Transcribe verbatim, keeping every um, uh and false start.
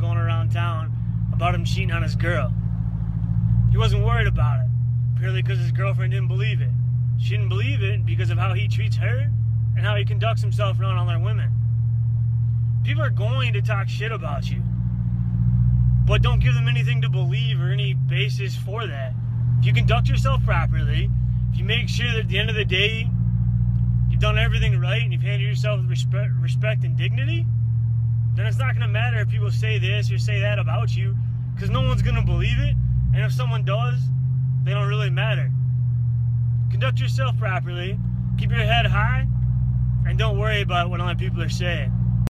going around town about him cheating on his girl. He wasn't worried about it, purely because his girlfriend didn't believe it. She didn't believe it because of how he treats her and how he conducts himself around other women. People are going to talk shit about you, but don't give them anything to believe or any basis for that. If you conduct yourself properly, if you make sure that at the end of the day, you've done everything right and you've handled yourself with respect, respect and dignity, then it's not going to matter if people say this or say that about you, because no one's going to believe it, and if someone does, they don't really matter. Conduct yourself properly, keep your head high, and don't worry about what other people are saying.